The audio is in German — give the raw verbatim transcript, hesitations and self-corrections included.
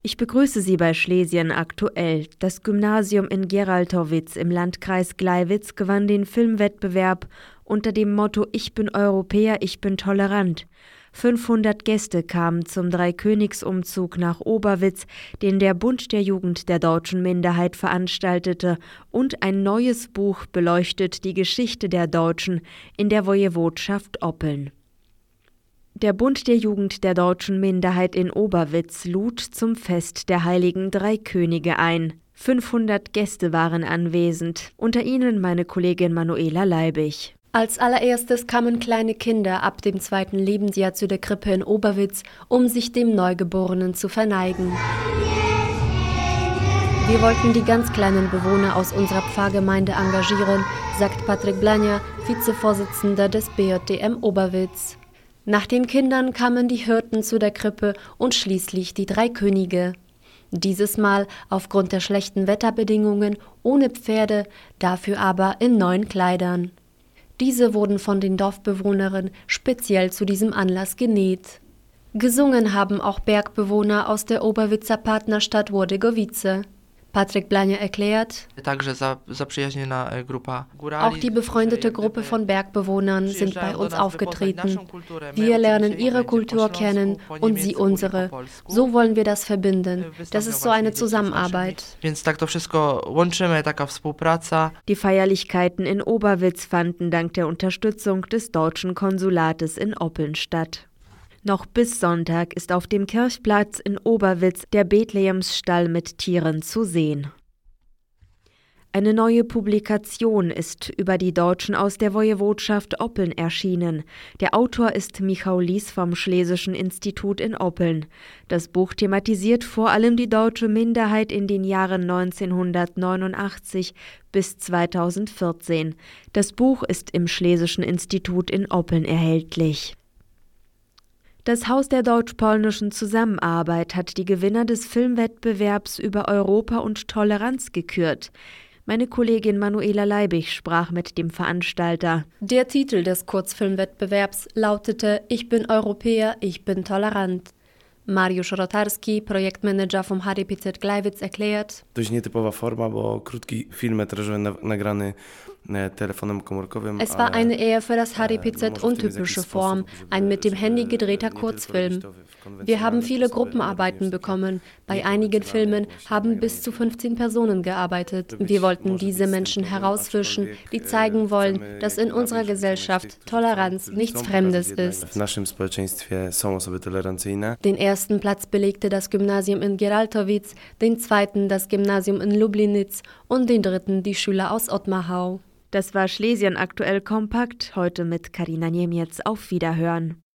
Ich begrüße Sie bei Schlesien aktuell. Das Gymnasium in Geraltowicz im Landkreis Gleiwitz gewann den Filmwettbewerb unter dem Motto »Ich bin Europäer, ich bin tolerant«. fünfhundert Gäste kamen zum Dreikönigsumzug nach Oberwitz, den der Bund der Jugend der deutschen Minderheit veranstaltete, und ein neues Buch beleuchtet die Geschichte der Deutschen in der Wojewodschaft Oppeln. Der Bund der Jugend der deutschen Minderheit in Oberwitz lud zum Fest der Heiligen Drei Könige ein. fünfhundert Gäste waren anwesend, unter ihnen meine Kollegin Manuela Leibig. Als allererstes kamen kleine Kinder ab dem zweiten Lebensjahr zu der Krippe in Oberwitz, um sich dem Neugeborenen zu verneigen. Wir wollten die ganz kleinen Bewohner aus unserer Pfarrgemeinde engagieren, sagt Patrick Blanja, Vizevorsitzender des B J D M Oberwitz. Nach den Kindern kamen die Hirten zu der Krippe und schließlich die drei Könige. Dieses Mal aufgrund der schlechten Wetterbedingungen ohne Pferde, dafür aber in neuen Kleidern. Diese wurden von den Dorfbewohnerinnen speziell zu diesem Anlass genäht. Gesungen haben auch Bergbewohner aus der Oberwitzer Partnerstadt Łodygowice. Patrick Blanja erklärt, auch die befreundete Gruppe von Bergbewohnern sind bei uns aufgetreten. Wir lernen ihre Kultur kennen und sie unsere. So wollen wir das verbinden. Das ist so eine Zusammenarbeit. Die Feierlichkeiten in Oberwitz fanden dank der Unterstützung des deutschen Konsulates in Oppeln statt. Noch bis Sonntag ist auf dem Kirchplatz in Oberwitz der Bethlehemsstall mit Tieren zu sehen. Eine neue Publikation ist über die Deutschen aus der Wojewodschaft Oppeln erschienen. Der Autor ist Michał Lis vom Schlesischen Institut in Oppeln. Das Buch thematisiert vor allem die deutsche Minderheit in den Jahren neunzehnhundertneunundachtzig bis zweitausendvierzehn. Das Buch ist im Schlesischen Institut in Oppeln erhältlich. Das Haus der deutsch-polnischen Zusammenarbeit hat die Gewinner des Filmwettbewerbs über Europa und Toleranz gekürt. Meine Kollegin Manuela Leibig sprach mit dem Veranstalter. Der Titel des Kurzfilmwettbewerbs lautete »Ich bin Europäer, ich bin tolerant«. Mariusz Rotarski, Projektmanager vom H D P Z Gleiwitz, erklärt: Dość nietypowa forma, bo krótki filmetrażowy nagrany telefonem komórkowym. Es war eine eher für das H D P Z untypische Form, ein mit dem Handy gedrehter Kurzfilm. Wir haben viele Gruppenarbeiten bekommen. Bei einigen Filmen haben bis zu fünfzehn Personen gearbeitet. Wir wollten diese Menschen herausfischen, die zeigen wollen, dass in unserer Gesellschaft Toleranz nichts Fremdes ist. W naszym społeczeństwie są osoby tolerancyjne. Den ersten Platz belegte das Gymnasium in Geraltowicz, den zweiten das Gymnasium in Lublinic und den dritten die Schüler aus Ottmachau. Das war Schlesien aktuell kompakt, heute mit Karina Niemiec. Auf Wiederhören.